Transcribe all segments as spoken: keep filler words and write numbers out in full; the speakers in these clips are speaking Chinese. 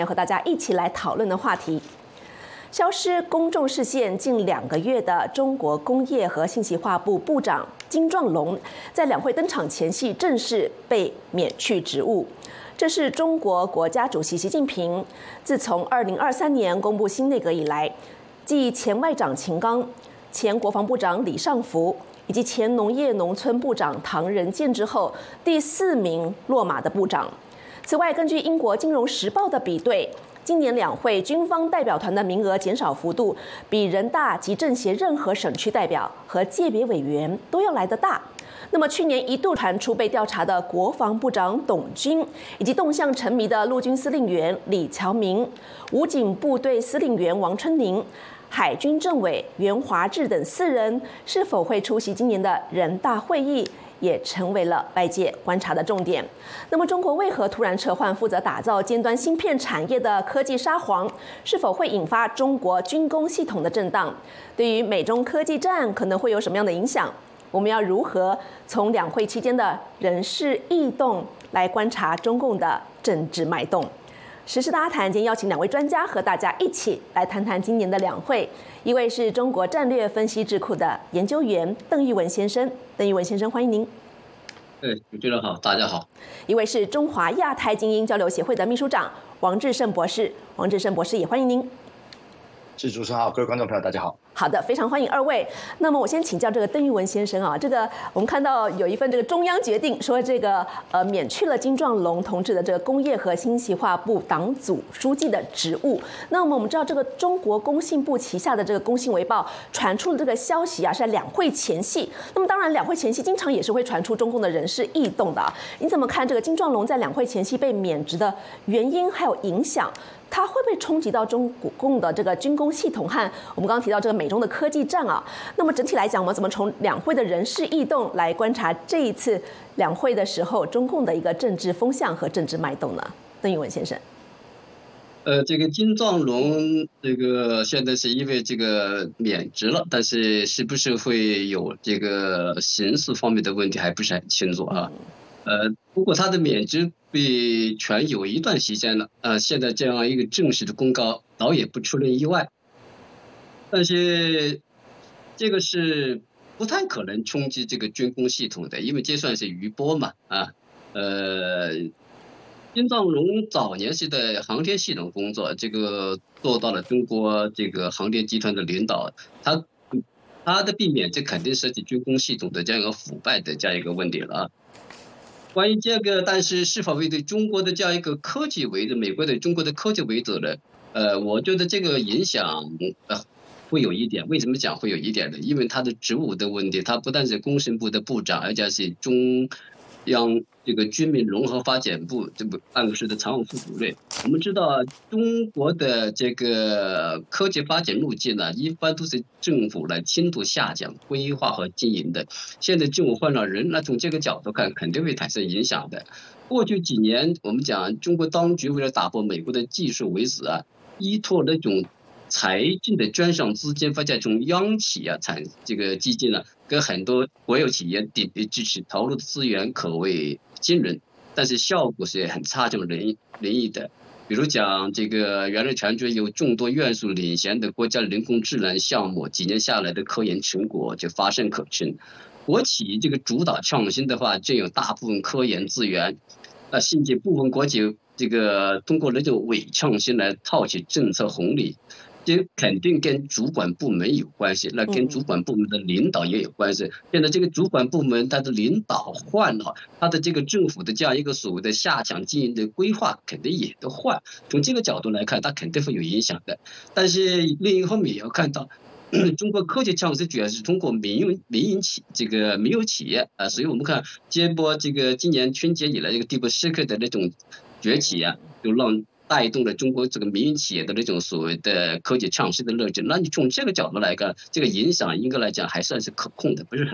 和大家一起来讨论的话题。消失公众视线近两个月的中国工业和信息化部部长金壮龙，在两会登场前夕正式被免去职务。这是中国国家主席习近平自从二零二三年公布新内阁以来，继前外长秦刚、前国防部长李尚福以及前农业农村部长唐仁健之后，第四名落马的部长。此外，根据英国《金融时报》的比对，今年两会军方代表团的名额减少幅度，比人大及政协任何省区代表和界别委员都要来得大。那么，去年一度传出被调查的国防部长董军，以及动向沉迷的陆军司令员李乔明、武警部队司令员王春宁、海军政委袁华志等四人，是否会出席今年的人大会议，也成为了外界观察的重点。那么，中国为何突然撤换负责打造尖端芯片产业的科技沙皇？是否会引发中国军工系统的震荡？对于美中科技战可能会有什么样的影响？我们要如何从两会期间的人事异动来观察中共的政治脉动？时事大家谈，今天邀请两位专家和大家一起来谈谈今年的两会。一位是中国战略分析智库的研究员邓玉文先生，邓玉文先生欢迎您。 对，主持人好，大家好。 一位是中华亚太精英交流协会的秘书长王志胜博士，王志胜博士也欢迎您。 是主持人好，各位观众朋友大家好。 好的，非常欢迎二位。那么我先请教这个邓玉文先生啊，这个我们看到有一份这个中央决定说这个呃免去了金壮龙同志的这个工业和信息化部党组书记的职务。那么我们知道这个中国工信部旗下的这个工信维报传出的这个消息啊，是在两会前夕。那么当然两会前夕经常也是会传出中共的人事异动的啊。你怎么看这个金壮龙在两会前夕被免职的原因还有影响？它会不会冲击到中共的这个军工系统和我们刚刚提到这个美中的科技战啊？那么整体来讲，我们怎么从两会的人事异动来观察这一次两会的时候中共的一个政治风向和政治脉动呢？邓玉文先生。 呃，这个金壮龙这个现在是因为这个免职了，但是是不是会有这个刑事方面的问题还不是很清楚啊。呃，不过他的免职被传有一段时间了，呃，现在这样一个正式的公告，倒也不出人意外。但是这个是不太可能冲击这个军工系统的，因为这算是余波嘛，啊，呃，金壮龙早年是在航天系统工作，这个做到了中国这个航天集团的领导，他他的避免，这肯定涉及军工系统的这样一个腐败的这样一个问题了啊。关于这个，但是是否会对中国的这样一个科技为主，美国对中国的科技为主呢？呃，我觉得这个影响呃会有一点。为什么讲会有一点呢？因为他的职务的问题，他不但是工信部的部长，而且是中央这个军民融合发展部这个办公室的常务副主任。我们知道中国的这个科技发展路径呢，一般都是政府来轻度下降、规划和经营的。现在政府换了人，那从这个角度看，肯定会产生影响的。过去几年，我们讲中国当局为了打破美国的技术围止啊，依托那种财政的专项资金，或者从央企啊产这个基金呢、啊，跟很多国有企业鼎力支持，投入的资源可谓惊人，但是效果是很差强人人意的。比如讲这个原来全球有众多院术领先的国家人工智能项目，几年下来的科研成果就乏善可陈。国企这个主导创新的话，就有大部分科研资源，啊，甚至部分国企这个通过那种伪创新来套取政策红利。这肯定跟主管部门有关系，那跟主管部门的领导也有关系。现在这个主管部门他的领导换了，他的这个政府的这样一个所谓的下强经营的规划肯定也都换。从这个角度来看，它肯定会有影响的。但是另一方面也要看到，中国科技创新主要是通过民营民营企这个民有企业啊，所以我们看接播这个今年春节以来这个第五时刻的那种崛起啊，就让带动了中国这个民营企业的那种所谓的科技创新的热情。那你从这个角度来看，这个影响应该来讲还算是可控的，不是很大。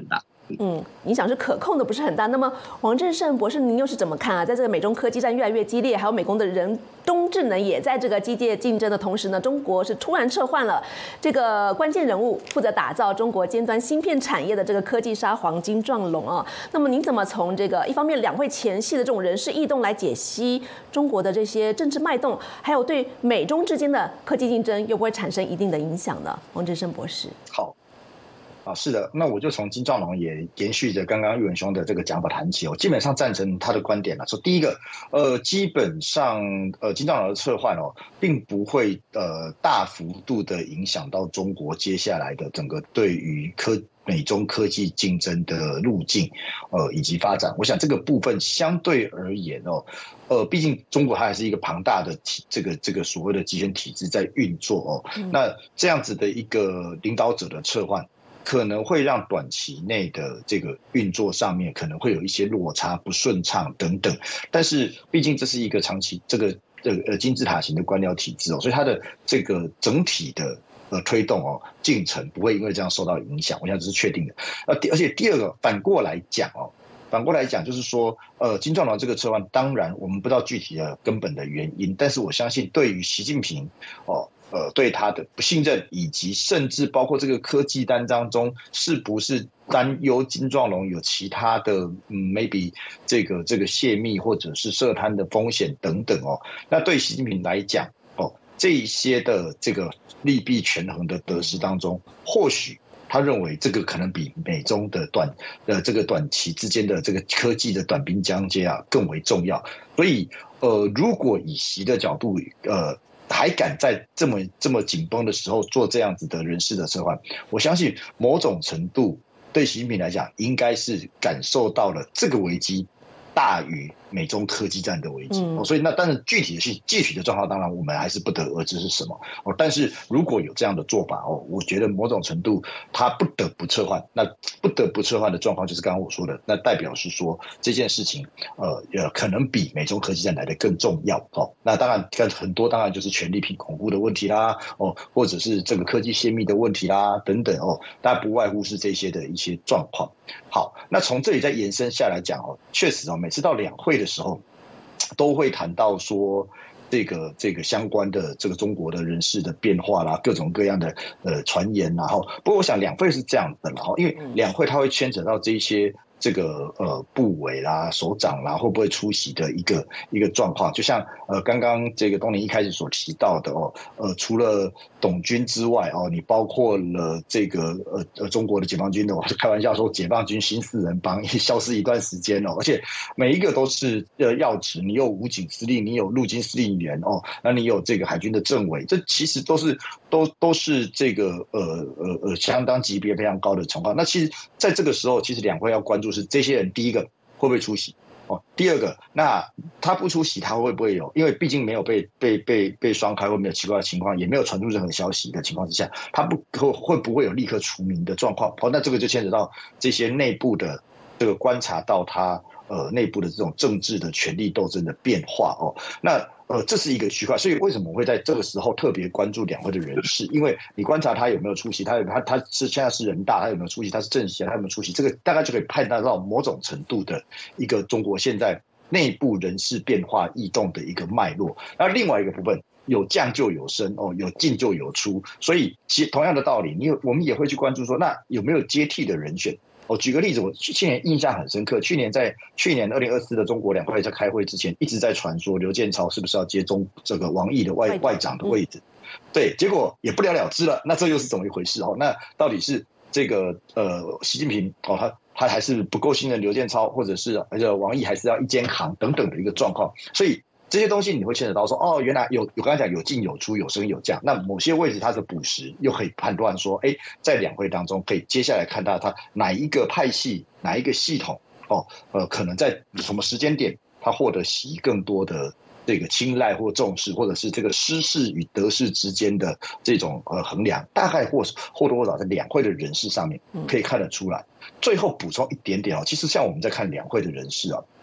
嗯，影响是可控的，不是很大。那么黄振胜博士，您又是怎么看啊？在这个美中科技战越来越激烈，还有美国的人工智能也在这个激烈竞争的同时呢，中国是突然撤换了这个关键人物，负责打造中国尖端芯片产业的这个科技沙皇金壮龙啊。那么您怎么从这个一方面两会前夕的这种人事异动来解析中国的这些政治脉动，还有对美中之间的科技竞争又不会产生一定的影响呢？黄振胜博士。 好。啊，是的，那我就从金壮龙也延续着刚刚玉文兄的这个讲法谈起，我基本上赞成他的观点了。说第一个，呃，基本上呃金壮龙的撤换哦，并不会呃大幅度的影响到中国接下来的整个对于科美中科技竞争的路径，呃以及发展。我想这个部分相对而言哦，呃，毕竟中国它还是一个庞大的体这个这个所谓的集权体制在运作哦，嗯、那这样子的一个领导者的撤换，可能会让短期内的这个运作上面可能会有一些落差、不顺畅等等，但是毕竟这是一个长期这个这个呃金字塔型的官僚体制哦，所以它的这个整体的呃推动哦进程不会因为这样受到影响，我想这是确定的。呃，而且第二个反过来讲哦。反过来讲，就是说，呃，金壮龙这个撤换，当然我们不知道具体的根本的原因，但是我相信，对于习近平，哦，呃，对他的不信任，以及甚至包括这个科技单当中，是不是担忧金壮龙有其他的，嗯 ，maybe 这个这个泄密或者是涉贪的风险等等哦，那对习近平来讲，哦，这一些的这个利弊权衡的得失当中，或许。他认为这个可能比美中的短呃这个短期之间的这个科技的短兵相接啊更为重要，所以呃如果以习的角度呃还敢在这么这么紧绷的时候做这样子的人事的撤换，我相信某种程度对习近平来讲应该是感受到了这个危机大于美中科技战的危机，嗯、所以那但是具体的是具体的状况，当然我们还是不得而知是什么哦。但是如果有这样的做法哦，我觉得某种程度他不得不撤换，那不得不撤换的状况就是刚刚我说的，那代表是说这件事情呃呃可能比美中科技战来的更重要哦。那当然跟很多当然就是权力品巩固的问题啦哦，或者是这个科技泄密的问题啦等等哦，大家不外乎是这些的一些状况。好，那从这里再延伸下来讲哦，确实哦，每次到两会的时候，都会谈到说这个这个相关的这个中国的人事的变化啦，各种各样的呃传言啦。哈，不过我想两会是这样的啦，因为两会它会牵扯到这些。这个呃部委啦、首长啦，会不会出席的一个一个状况？就像呃刚刚这个东林一开始所提到的哦，呃除了董军之外哦，你包括了这个呃呃中国的解放军的，我是开玩笑说解放军新四人帮也消失一段时间哦，而且每一个都是呃要职，你有武警司令，你有陆军司令员哦，那你有这个海军的政委，这其实都是都都是这个呃呃呃相当级别非常高的情况。那其实在这个时候，其实两会要关注。就是这些人，第一个会不会出席？哦，第二个，那他不出席，他会不会有？因为毕竟没有被被被被双开，或没有奇怪的情况，也没有传出任何消息的情况之下，他不会会不会有立刻除名的状况？哦，那这个就牵扯到这些内部的这个观察到他呃内部的这种政治的权力斗争的变化哦。那呃，这是一个区块，所以为什么我会在这个时候特别关注两会的人事？因为你观察他有没有出席，他有他他是现在是人大，他有没有出席，他是政协，他有没有出席，这个大概就可以判断到某种程度的一个中国现在内部人事变化异动的一个脉络。那另外一个部分，有降就有升哦，有进就有出，所以其同样的道理，你有我们也会去关注说，那有没有接替的人选？我举个例子，我去年印象很深刻。去年在去年二零二四的中国两会在开会之前，一直在传说刘建超是不是要接中这个王毅的外外长的位置？对，结果也不了了之了。那这又是怎么一回事哦？那到底是这个呃习近平哦，他他还是不够信任刘建超，或者是而且王毅还是要一肩扛等等的一个状况？所以这些东西你会牵扯到说，哦，原来有有刚才讲有进有出，有升有降，那某些位置它的补实又可以判断说，哎，在两会当中可以接下来看到它哪一个派系、哪一个系统，哦，呃，可能在什么时间点它获得习更多的这个青睐或重视，或者是这个失势与得势之间的这种呃衡量，大概或或多或少在两会的人事上面可以看得出来。最后补充一点点哦，其实像我们在看两会的人事啊。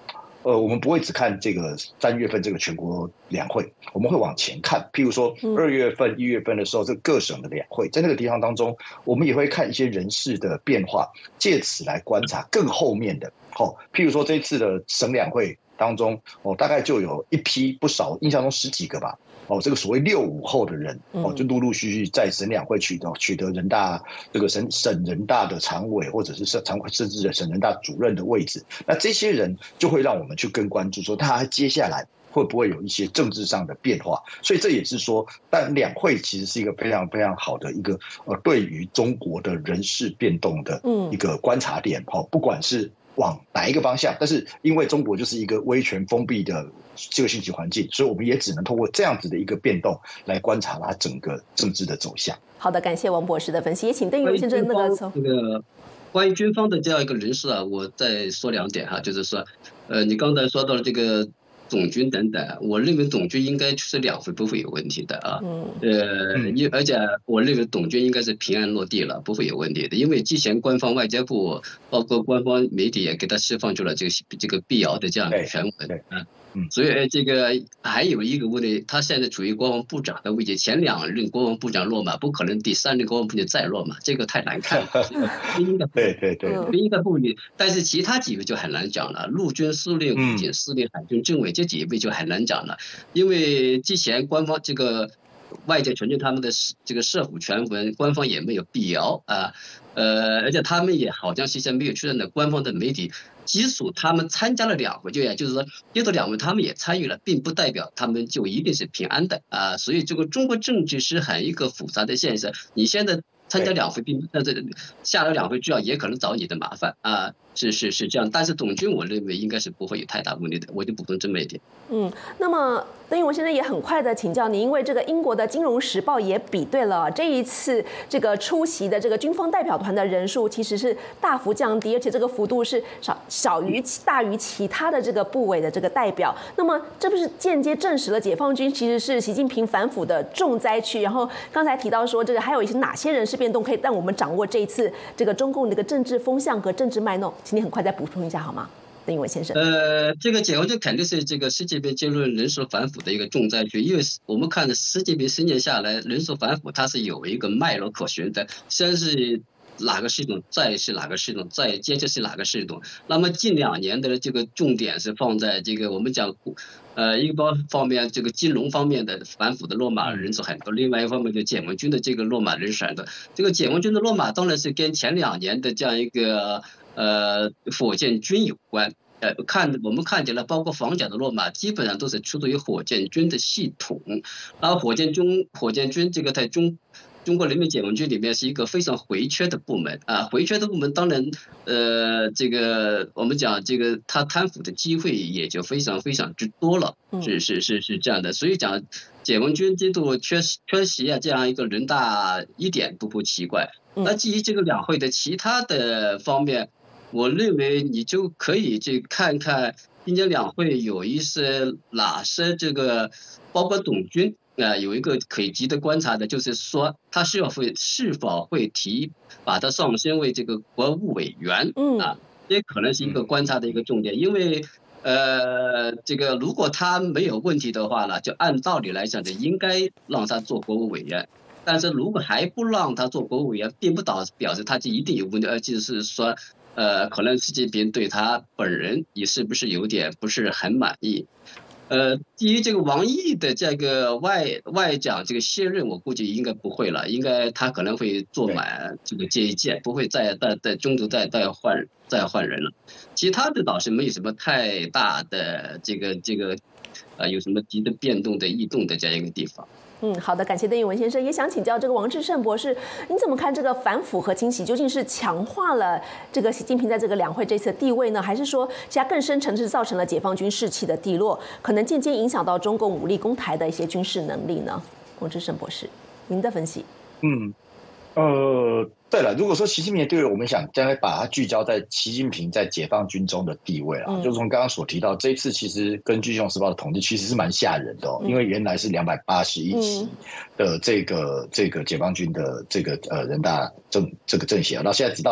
呃，我们不会只看这个三月份这个全国两会，我们会往前看。譬如说二月份、一月份的时候，这各省的两会，在那个地方当中，我们也会看一些人事的变化，借此来观察更后面的。哦，譬如说这一次的省两会当中，哦，大概就有一批不少，印象中十几个吧。哦，这个所谓六五后的人，哦，就陆陆续续在省两会取得取得人大这个省省人大的常委，或者是省常甚至省人大主任的位置。那这些人就会让我们去更关注，说他接下来会不会有一些政治上的变化。所以这也是说，但两会其实是一个非常非常好的一个呃，对于中国的人事变动的一个观察点。哦，不管是往哪一个方向，但是因为中国就是一个威权封闭的这个信息环境，所以我们也只能通过这样子的一个变动来观察它整个政治的走向。 好的，感谢王博士的分析，也请邓聿先生那个从这个关于军方的这样一个人事啊，我再说两点哈，就是说，呃，你刚才说到了这个总军等等，我认为总军应该是两会不会有问题的啊。嗯。呃，因而且我认为总军应该是平安落地了，不会有问题的，因为之前官方外交部包括官方媒体也给他释放出了这个这个辟谣的这样的全文啊。嗯，所以这个还有一个问题，他现在处于国防部长的位置，前两任国防部长落马，不可能第三任国防部长再落马，这个太难看了。 对对对， 不应该不理。但是其他几位就很难讲了，陆军司令、武警司令、海军政委这几位就很难讲了，因为之前官方这个外界承认他们的这个涉虎全文，官方也没有辟谣啊，呃，而且他们也好像是在没有出现的官方的媒体。即属他们参加了两会，就也就是说，接着两会他们也参与了，并不代表他们就一定是平安的啊。所以这个中国政治是很一个复杂的现象。你现在参加两会，并但是下了两会之后也可能找你的麻烦啊，是是是这样。但是总军我认为应该是不会有太大问题的，我就补充这么一点。 嗯，那么邓聿先生也很快的请教你，因为这个英国的《金融时报》也比对了这一次这个出席的这个军方代表团的人数其实是大幅降低，而且这个幅度是少小于大于其他的这个部委的这个代表。那么这不是间接证实了解放军其实是习近平反腐的重灾区？然后刚才提到说这个还有一些哪些人事变动可以让我们掌握这一次这个中共的一个政治风向和政治脉动？请你很快再补充一下好吗？邓聿先生， 呃，这个解放军肯定是这个习近平进入人事反腐的一个重灾区，因为我们看习近平十年下来，人事反腐它是有一个脉络可循的，先是哪个系统，再是哪个系统，再接着是哪个系统。那么近两年的这个重点是放在这个我们讲，呃，一个方面这个金融方面的反腐的落马人数很多，另外一方面就解放军的这个落马人数很多。这个解放军的落马当然是跟前两年的这样一个呃火箭军有关。呃，看我们看见了，包括防甲的落马，基本上都是出自于火箭军的系统。然后火箭军，火箭军这个在中中国人民解放军里面是一个非常回缺的部门啊，回缺的部门当然，呃，这个我们讲这个他贪腐的机会也就非常非常之多了，是是是是这样的，所以讲解放军这度缺缺席啊这样一个人大一点都不奇怪。那至于这个两会的其他的方面，我认为你就可以去看看今年两会有一些哪些这个，包括总军啊、呃，有一个可以值得观察的，就是说他是否会是否会提把他上升为这个国务委员啊，这可能是一个观察的一个重点，因为呃，这个如果他没有问题的话呢，就按道理来讲就应该让他做国务委员。但是如果还不让他做国务委员，并不导表示他就一定有问题，而就是说。呃，可能习近平对他本人也是不是有点不是很满意。呃，至于这个王毅的这个外外长这个卸任，我估计应该不会了，应该他可能会做满这个这一届，不会再再在中途再再换再换人了。其他的倒是没有什么太大的这个这个呃有什么急的变动的异动的这样一个地方。 嗯，好的，感谢邓聿文先生。也想请教这个王志胜博士，你怎么看这个反腐和清洗究竟是强化了这个习近平在这个两会这次的地位呢，还是说其他更深层次造成了解放军士气的低落，可能间接影响到中共武力攻台的一些军事能力呢？王志胜博士，您的分析。 嗯，呃，对了，如果说习近平的地位，我们想将来把它聚焦在习近平在解放军中的地位啊，嗯、就从刚刚所提到，这一次其实根据《金融时报》的统计，其实是蛮吓人的哦，嗯、因为原来是两百八十一席的这个、嗯、这个解放军的这个呃人大政这个政协，到现在直到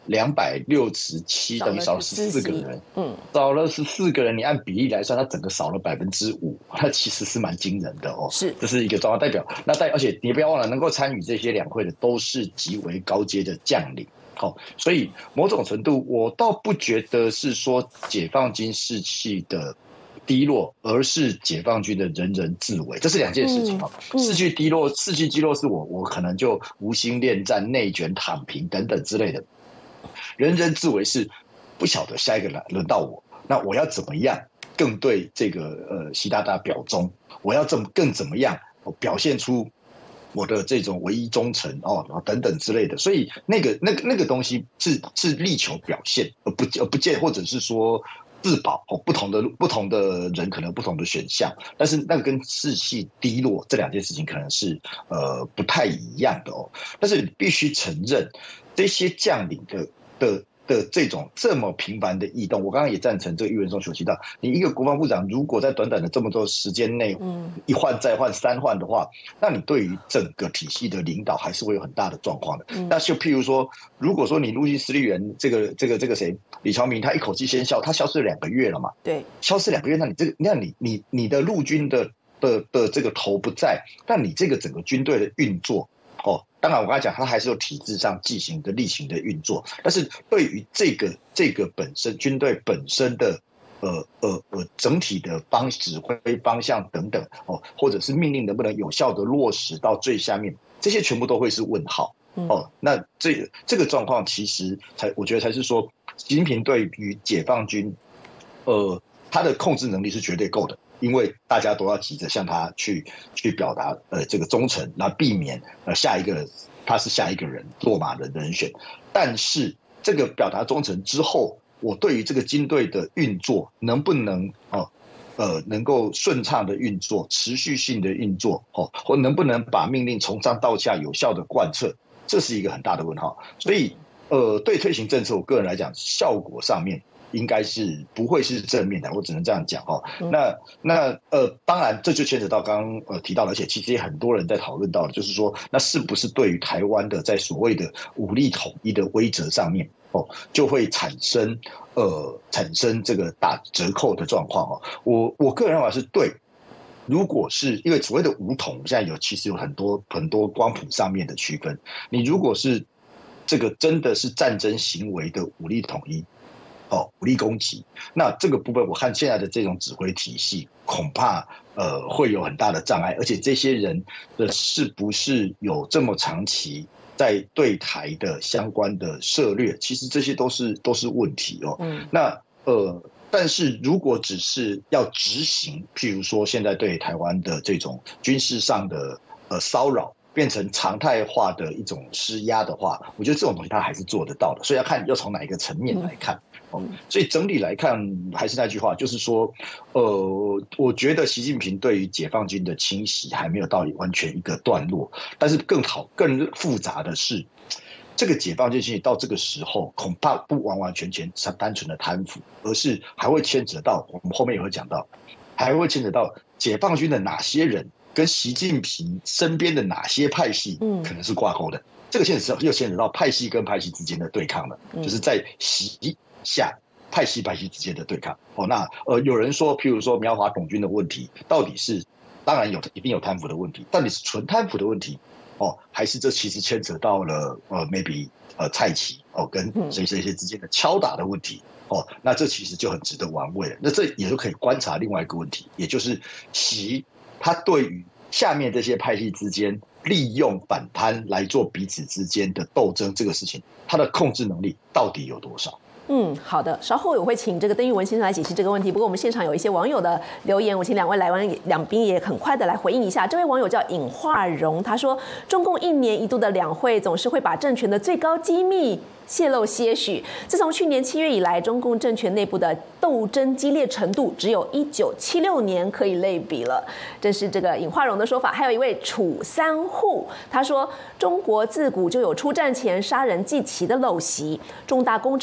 两百六十七，等于少了十四个人， 嗯， 少了十四个人，你按比例来算，它整个少了百分之五，那其实是蛮惊人的哦。 是， 这是一个状况代表。那代而且你不要忘了，能够参与这些两会的都是极为高阶的将领。好、哦，所以某种程度，我倒不觉得是说解放军士气的低落，而是解放军的人人自危，这是两件事情哦。嗯嗯、士气低落，士气低落是我我可能就无心恋战、内卷、躺平等等之类的。人人自危是不晓得下一个轮轮到我，那我要怎么样更对这个呃习大大表忠？我要怎么更怎么样表现出我的这种唯一忠诚哦，等等之类的，所以那个那个那个东西是是力求表现，而不而不见，或者是说自保哦。不同的不同的人可能有不同的选项，但是那个跟士气低落这两件事情可能是呃不太一样的哦。但是你必须承认，这些将领的的。的这种这么频繁的异动，我刚刚也赞成这个郁文松所提到，你一个国防部长如果在短短的这么多时间内，一换再换三换的话，那你对于整个体系的领导还是会有很大的状况的。嗯、那就譬如说，如果说你陆军司令员这个这个这个谁李朝明，他一口气先消，他消失了两个月了嘛？对，消失两个月，那你这个，那你你你的陆军的的的这个头不在，那你这个整个军队的运作。哦，当然我刚才讲，它还是有体制上纪行的例行的运作，但是对于这个这个本身军队本身的呃呃呃整体的方指挥方向等等哦，或者是命令能不能有效的落实到最下面，这些全部都会是问号。哦，那这个这个状况其实才我觉得才是说，习近平对于解放军，呃，他的控制能力是绝对够的。因为大家都要急着向他去去表达呃这个忠诚，那避免呃下一个他是下一个人落马的人选。但是这个表达忠诚之后，我对于这个军队的运作能不能哦呃能够顺畅的运作、持续性的运作哦，或能不能把命令从上到下有效的贯彻，这是一个很大的问号。所以呃对推行政策，我个人来讲，效果上面。应该是不会是正面的，我只能这样讲哦。那那呃，当然这就牵扯到刚刚呃提到的，而且其实也很多人在讨论到的，就是说，那是不是对于台湾的在所谓的武力统一的规则上面哦，就会产生呃产生这个打折扣的状况哦？我我个人认为是对。如果是因为所谓的武统，现在有其实有很多很多光谱上面的区分。你如果是这个真的是战争行为的武力统一。哦，武力攻击，那这个部分我看现在的这种指挥体系，恐怕呃会有很大的障碍，而且这些人的是不是有这么长期在对台的相关的策略，其实这些都是都是问题哦。嗯，那呃，但是如果只是要执行，譬如说现在对台湾的这种军事上的呃骚扰。变成常态化的一种施压的话，我觉得这种东西它还是做得到的，所以要看要从哪一个层面来看。哦，所以整体来看，还是那句话，就是说，呃，我觉得习近平对于解放军的清洗还没有到完全一个段落，但是更好、更复杂的是，这个解放军清洗到这个时候，恐怕不完完全全是单纯的贪腐，而是还会牵扯到我们后面也会讲到，还会牵扯到解放军的哪些人。跟习近平身边的哪些派系可能是挂钩的？嗯、这个牵扯又牵扯到派系跟派系之间的对抗了，嗯、就是在习下派系派系之间的对抗。哦，那呃，有人说，譬如说苗华董军的问题，到底是当然有一定有贪腐的问题，到底是纯贪腐的问题哦，还是这其实牵扯到了呃 maybe 呃蔡奇哦跟谁谁谁之间的敲打的问题？哦，那这其实就很值得玩味了。那这也就可以观察另外一个问题，也就是习。他对于下面这些派系之间利用反贪来做彼此之间的斗争这个事情，他的控制能力到底有多少？ 嗯，好的，稍后我会请这个邓玉文先生来解析这个问题。不过我们现场有一些网友的留言，我请两位来宾两宾也很快的来回应一下。这位网友叫尹化荣，他说，中共一年一度的两会总是会把政权的最高机密泄露些许。自从去年七月以来，中共政权内部的斗争激烈程度只有一九七六年可以类比了。这是这个尹化荣的说法。还有一位楚三户，他说，中国自古就有出战前杀人祭旗的陋习，重大工程打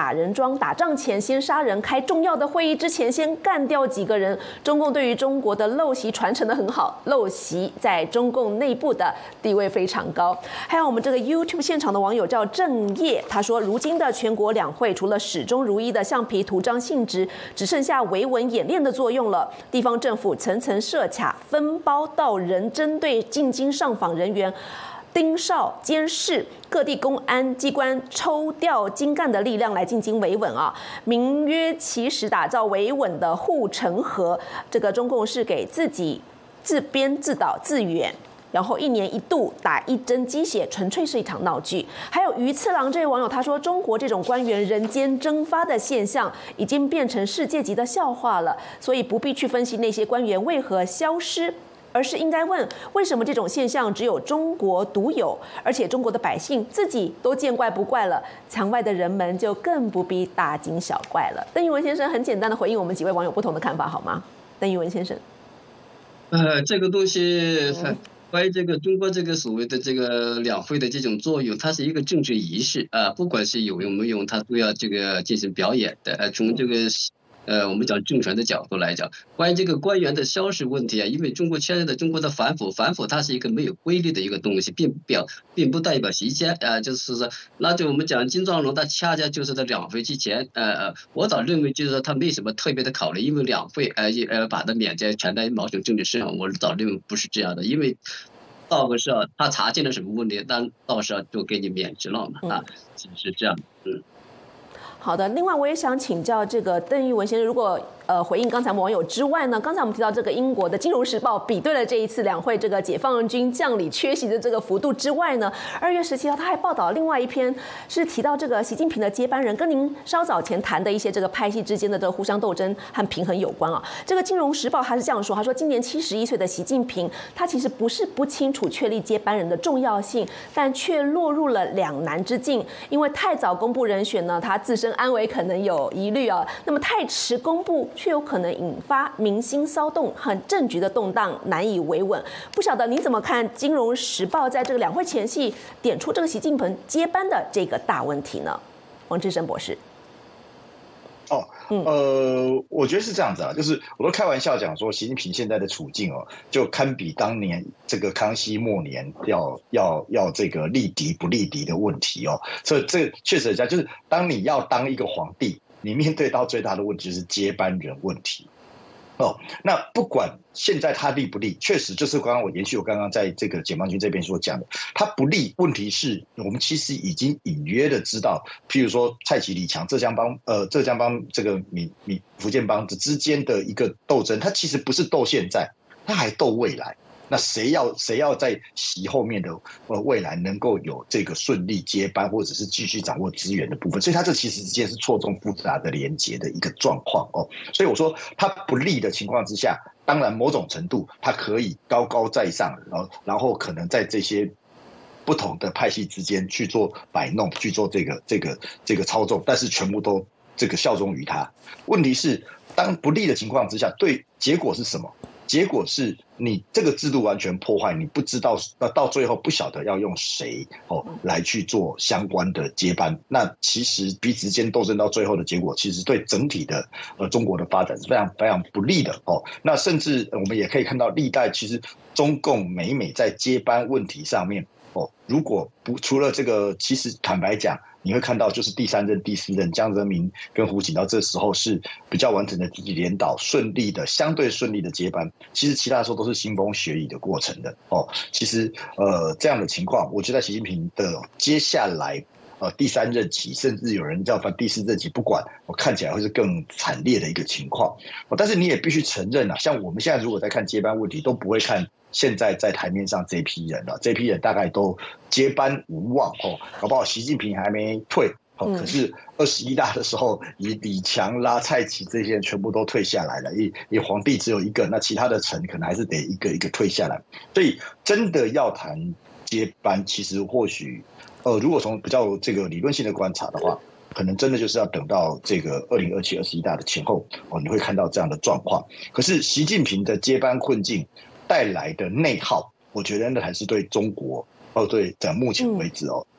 打人桩，打仗前先杀人，开重要的会议之前先干掉几个人。中共对于中国的陋习传承得很好，陋习在中共内部的地位非常高。还有我们这个 YouTube 现场的网友叫郑业，他说，如今的全国两会除了始终如一的橡皮图章性质，只剩下维稳演练的作用了。地方政府层层设卡，分包到人，针对进京上访人员盯梢监视，各地公安机关抽调精干的力量来进行维稳啊，名曰其实打造维稳的护城河。这个中共是给自己自编自导自演，然后一年一度打一针鸡血，纯粹是一场闹剧。还有鱼次郎这位网友他说，中国这种官员人间蒸发的现象已经变成世界级的笑话了，所以不必去分析那些官员为何消失，而是应该问为什么这种现象只有中国独有，而且中国的百姓自己都见怪不怪了，墙外的人们就更不必大惊小怪了。邓聿文先生很简单的回应我们几位网友不同的看法好吗？邓聿文先生， 呃，这个东西关于这个中国这个所谓的这个两会的这种作用，它是一个政治仪式啊，不管是有用没用，它都要这个进行表演的。呃，从这个呃，我们讲政权的角度来讲，关于这个官员的消失问题啊，因为中国现在的中国的反腐，反腐它是一个没有规律的一个东西，并不表，并不代表习间啊，就是说，那就我们讲金壮龙，他恰恰就是在两会之前，呃呃，我倒认为就是说他没什么特别的考虑，因为两会呃呃把他免在全在毛省政治市场，我倒认为不是这样的，因为到个时候他查清了什么问题，但到时候就给你免职了嘛，啊，是这样，嗯。 好的，另外我也想请教这个邓聿文先生，如果呃回应刚才我们网友之外呢，刚才我们提到这个英国的《金融时报》比对了这一次两会这个解放军将领缺席的这个幅度之外呢，二月十七号他还报道另外一篇是提到这个习近平的接班人，跟您稍早前谈的一些这个派系之间的这个互相斗争和平衡有关啊。这个《金融时报》他是这样说，他说今年七十一岁的习近平，他其实不是不清楚确立接班人的重要性，但却落入了两难之境，因为太早公布人选呢，他自身安危可能有疑虑啊，那么太迟公布却有可能引发民心骚动和政局的动荡，难以维稳。不晓得您怎么看《金融时报》在这个两会前夕点出这个习近平接班的这个大问题呢？王志生博士。 哦，呃，我觉得是这样子啊，就是我都开玩笑讲说，习近平现在的处境哦，就堪比当年这个康熙末年要要要这个立嫡不立嫡的问题哦。所以这确实讲，就是当你要当一个皇帝，你面对到最大的问题就是接班人问题。哦，那不管现在他立不立，确实就是刚刚我延续我刚刚在这个解放军这边所讲的，他不立，问题是我们其实已经隐约的知道，譬如说蔡奇、李强、浙江帮呃浙江帮这个闽闽福建帮子之间的一个斗争，他其实不是斗现在，他还斗未来。那谁要谁要在习后面的呃未来能够有这个顺利接班，或者是继续掌握资源的部分，所以它这其实之间是错综复杂的连结的一个状况哦。所以我说它不利的情况之下，当然某种程度它可以高高在上，然后然后可能在这些不同的派系之间去做摆弄，去做这个这个这个操纵，但是全部都这个效忠于他。问题是，当不利的情况之下，对结果是什么？结果是你这个制度完全破坏，你不知道到最后不晓得要用谁哦来去做相关的接班。那其实彼此间斗争到最后的结果，其实对整体的呃中国的发展是非常非常不利的哦。那甚至我们也可以看到，历代其实中共每每在接班问题上面哦，如果不除了这个，其实坦白讲，你会看到就是第三任、第四任江泽民跟胡锦涛这时候是比较完整的积极联导，顺利的、相对顺利的接班。其实其他的时候都是腥风血雨的过程的哦。其实呃这样的情况，我觉得习近平的接下来呃第三任期，甚至有人叫他第四任期，不管我看起来会是更惨烈的一个情况。哦、但是你也必须承认啊，像我们现在如果在看接班问题，都不会看现在在台面上这批人了，这批人大概都接班无望哦，搞不好习近平还没退哦，可是二十一大的时候，以李强啦、蔡奇这些人全部都退下来了，以以皇帝只有一个，那其他的臣可能还是得一个一个退下来。所以真的要谈接班，其实或许呃，如果从比较这个理论性的观察的话，可能真的就是要等到这个二零二七、二十一大的前后哦，你会看到这样的状况。可是习近平的接班困境带来的内耗，我觉得那还是对中国哦，对，在目前为止哦，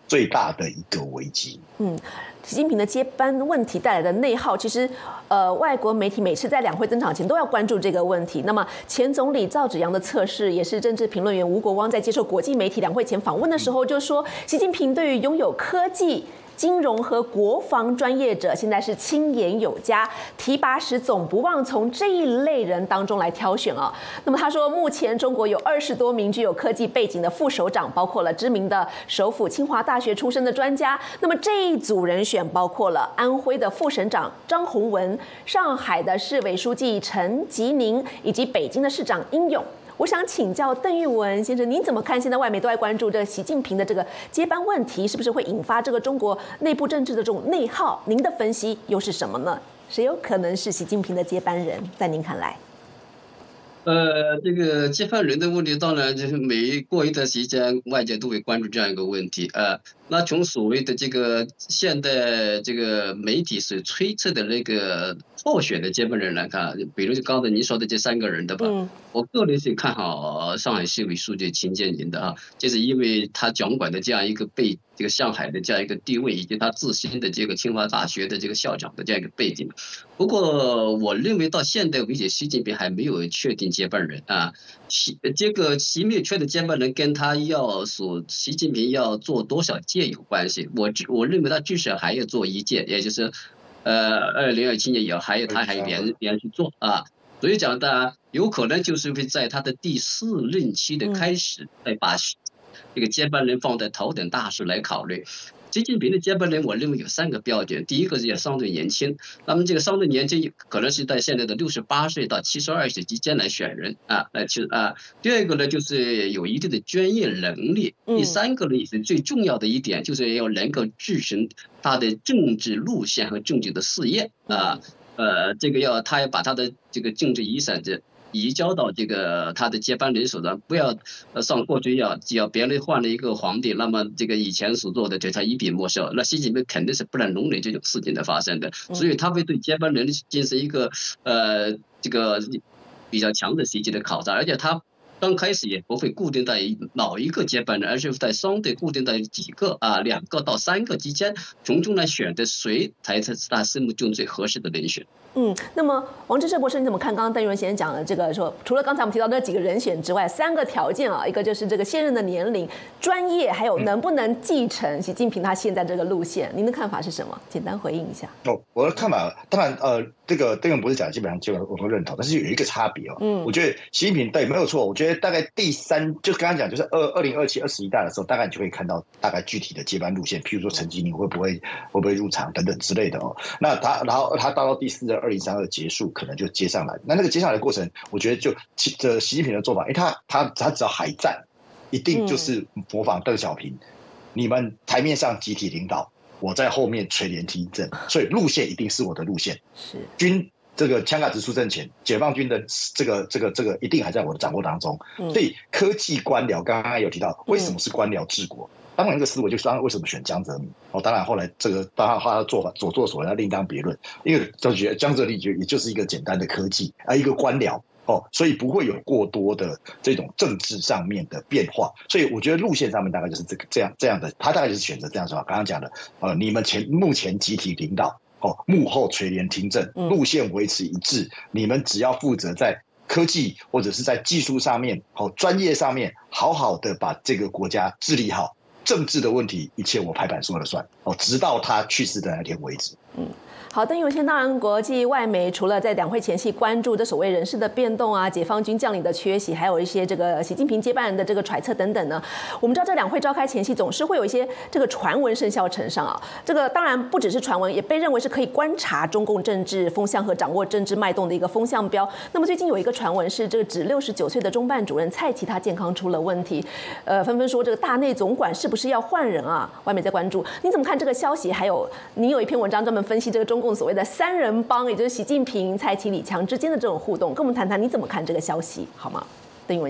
最大的一个危机。 嗯，习近平的接班问题带来的内耗，其实呃，外国媒体每次在两会登场前都要关注这个问题。那么前总理赵紫阳的测试，也是政治评论员吴国汪在接受国际媒体两会前访问的时候就说，习近平对于拥有科技、金融和国防专业者，现在是亲言有加，提拔时总不忘从这一类人当中来挑选啊。那么他说，目前中国有二十多名具有科技背景的副首长，包括了知名的首府清华大学出身的专家。那么这一组人选包括了安徽的副省长张宏文、上海的市委书记陈吉宁，以及北京的市长殷勇。我想请教邓玉文先生，您怎么看现在外媒都在关注这个习近平的这个接班问题，是不是会引发这个中国内部政治的这种内耗？您的分析又是什么呢？谁有可能是习近平的接班人？在您看来？ 呃，这个接班人的问题，当然就是每过一段时间，外界都会关注这样一个问题。呃，那从所谓的这个现代这个媒体所推测的那个候选的接班人来看，比如就刚才您说的这三个人的吧，嗯、我个人是看好上海市委书记秦建宁的啊，就是因为他掌管的这样一个背这个上海的这样一个地位，以及他自身的这个清华大学的这个校长的这样一个背景。不过，我认为到现在为止，习近平还没有确定接班人啊。习这个习没有确定接班人，跟他要所习近平要做多少届有关系。我我认为他至少还要做一届，也就是呃二零二七年以后还有他还连连续做啊。所以讲的有可能就是会在他的第四任期的开始，再把这个接班人放在头等大事来考虑。习近平的接班人，我认为有三个标准。第一个是要相对年轻，那么这个相对年轻可能是在现在的六十八岁到七十二岁之间来选人啊，来去啊。第二个呢，就是有一定的专业能力。第三个呢，也是最重要的一点，就是要能够制衡他的政治路线和政治的事业啊。呃，这个要他要把他的这个政治遗产这。移交到这个他的接班人手上，不要呃像过去要只要别人换了一个皇帝，那么这个以前所做的对他一笔抹消，那习近平肯定是不能容忍这种事情的发生的，所以他会对接班人进行一个呃这个比较强的实际的考察，而且他刚开始也不会固定在某一个接班人，而是在相对固定在几个啊两个到三个之间，从中来选择谁才是他心目中最合适的人选。 嗯，那么王智胜博士，你怎么看刚刚邓玉文先生讲的这个说，除了刚才我们提到那几个人选之外，三个条件啊，一个就是这个现任的年龄、专业，还有能不能继承习近平他现在这个路线，您的看法是什么？简单回应一下。 哦，我的看法，当然呃，这个邓玉文博士讲的基本上基本上我都认同，但是有一个差别哦。嗯，我觉得习近平对没有错，我觉得大概第三，就刚刚讲就是二二零二七二十一大的时候，大概你就会看到大概具体的接班路线，譬如说陈吉宁会不会会不会入场等等之类的哦。那他然后他到到第四任二零三二结束，可能就接上来。那那个接上来的过程，我觉得就这习近平的做法，因为他他他只要还在，一定就是模仿邓小平，嗯、你们台面上集体领导，我在后面垂帘听政，所以路线一定是我的路线。是军这个枪杆子出阵前，解放军的这个这个这个一定还在我的掌握当中。嗯、所以科技官僚刚刚有提到，为什么是官僚治国？嗯当然，这个思维就是当然为什么选江泽民哦？当然后来这个当然他的做法所作所为要另当别论，因为就觉得江泽民也就是一个简单的科技啊，一个官僚哦，所以不会有过多的这种政治上面的变化。所以我觉得路线上面大概就是这个这样这样的，他大概就是选择这样说法。刚刚讲的呃，你们前目前集体领导哦，幕后垂帘听政，路线维持一致，你们只要负责在科技或者是在技术上面哦，专业上面好好的把这个国家治理好。政治的问题，一切我拍板说了算哦，直到他去世的那天为止。嗯。 好，邓玉文先生，当然国际外媒除了在两会前夕关注这所谓人事的变动啊，解放军将领的缺席，还有一些这个习近平接班人的这个揣测等等呢。我们知道这两会召开前夕总是会有一些这个传闻生效成上啊，这个当然不只是传闻，也被认为是可以观察中共政治风向和掌握政治脉动的一个风向标。那么最近有一个传闻是这个指六十九岁的中办主任蔡奇他健康出了问题，呃，纷纷说这个大内总管是不是要换人啊？外媒在关注，你怎么看这个消息？还有你有一篇文章专门分析这个中共所谓的三人帮，也就是习近平、蔡奇、李强之间的这种互动，跟我们谈谈你怎么看这个消息好吗？邓玉文先生。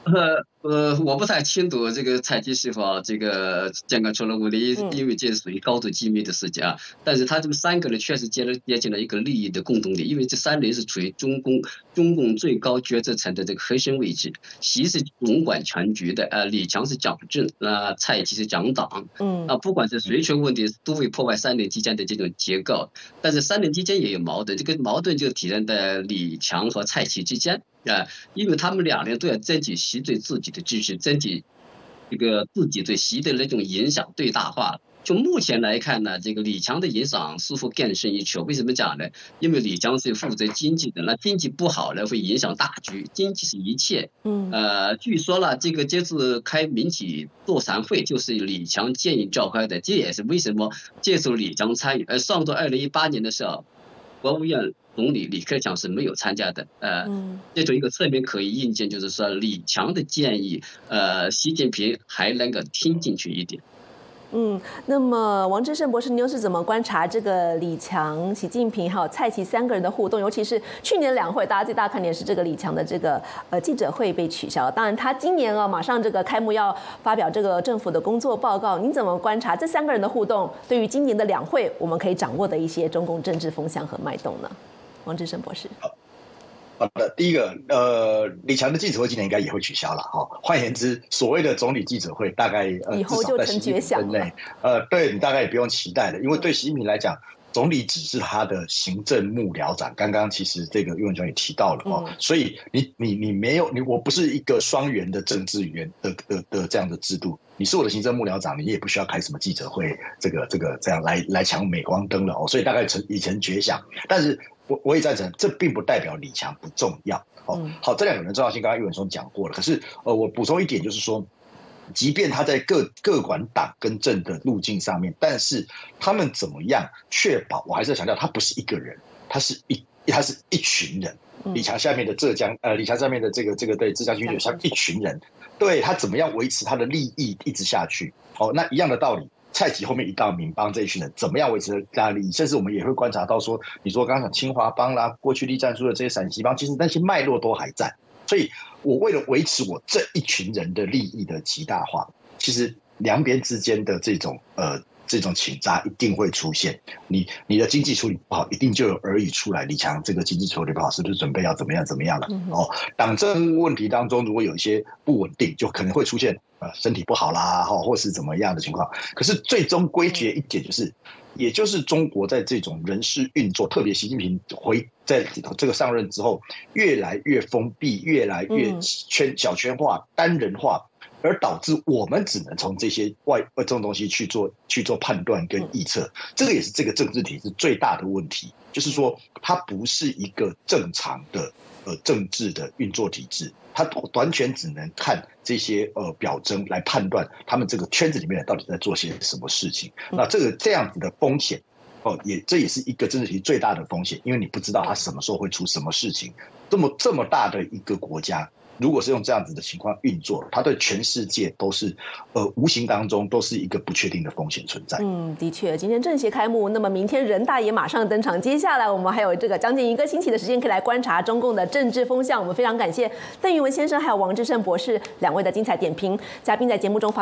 呃呃，我不太清楚这个蔡奇是否这个健康出了问题，因为这属于高度机密的事情啊。但是他这个三个人确实接了接近了一个利益的共同点，因为这三人是处于中共中共最高决策层的这个核心位置，习是总管全局的，呃，李强是蒋正，那、呃、蔡奇是蒋党，嗯，啊，不管是谁出问题，都会破坏三人之间的这种结构。但是三人之间也有矛盾，这个矛盾就体现在李强和蔡奇之间。啊，因为他们两人都要争取习对自己的支持，争取这个自己对习的那种影响最大化。就目前来看呢，这个李强的影响似乎更胜一筹。为什么讲呢？因为李强是负责经济的，那经济不好呢，会影响大局。经济是一切。嗯。呃，据说呢，这个这次开民企座谈会就是李强建议召开的，这也是为什么这次李强参与。呃，上到二零一八年的时候，国务院总理李克强是没有参加的，呃，这种一个侧面可以印证，就是说李强的建议，呃，习近平还能够听进去一点。 嗯，那么王智盛博士，你又是怎么观察这个李强、习近平还有蔡奇三个人的互动？尤其是去年两会，大家最大看点是这个李强的这个呃记者会被取消。当然，他今年啊马上这个开幕要发表这个政府的工作报告，你怎么观察这三个人的互动？对于今年的两会，我们可以掌握的一些中共政治风向和脉动呢？王智盛博士。 好的，第一个，呃，李强的记者会今年应该也会取消了哈。换言之，所谓的总理记者会大概呃以后就成绝响了。 呃，对你大概也不用期待了，因为对习近平来讲，总理只是他的行政幕僚长。刚刚其实这个岳文雄也提到了哦，嗯、所以你你你没有你我不是一个双元的政治员的的的这样的制度。你是我的行政幕僚长，你也不需要开什么记者会，这个这个这样来来抢镁光灯了哦。所以大概成已成绝响，但是。我我也赞成，这并不代表李强不重要。哦，好，这两个人重要性，刚刚岳文松讲过了。可是，呃，我补充一点，就是说，即便他在各各管党跟政的路径上面，但是他们怎么样确保？我还是要强调，他不是一个人，他是一他是一群人。李强下面的浙江，呃，李强下面的这个这个对浙江军学下面一群人，对他怎么样维持他的利益一直下去？哦，那一样的道理。蔡奇后面一到民邦这一群人怎么样维持大家利益？甚至我们也会观察到说，你说刚刚讲清华帮啦，过去立战书的这些陕西帮，其实那些脉络都还在。所以我为了维持我这一群人的利益的极大化，其实两边之间的这种呃这种倾轧一定会出现。你你的经济处理不好，一定就有耳语出来。李强这个经济处理不好，是不是准备要怎么样怎么样了？哦，党政问题当中如果有一些不稳定，就可能会出现。呃，身体不好啦，或是怎么样的情况，可是最终归结一点就是，也就是中国在这种人事运作，特别习近平回在这个上任之后，越来越封闭，越来越圈小圈化、单人化，而导致我们只能从这些外这种东西去做去做判断跟预测，这个也是这个政治体制最大的问题，就是说它不是一个正常的呃政治的运作体制。他完全只能看这些呃表征来判断他们这个圈子里面到底在做些什么事情。那这个这样子的风险，哦，也这也是一个政治体最大的风险，因为你不知道他什么时候会出什么事情。这么这么大的一个国家，如果是用这样子的情况运作，它对全世界都是呃无形当中都是一个不确定的风险存在。 嗯，的确，今天政协开幕，那么明天人大也马上登场，接下来我们还有这个将近一个星期的时间可以来观察中共的政治风向。我们非常感谢邓聿文先生还有王智盛博士两位的精彩点评，嘉宾在节目中发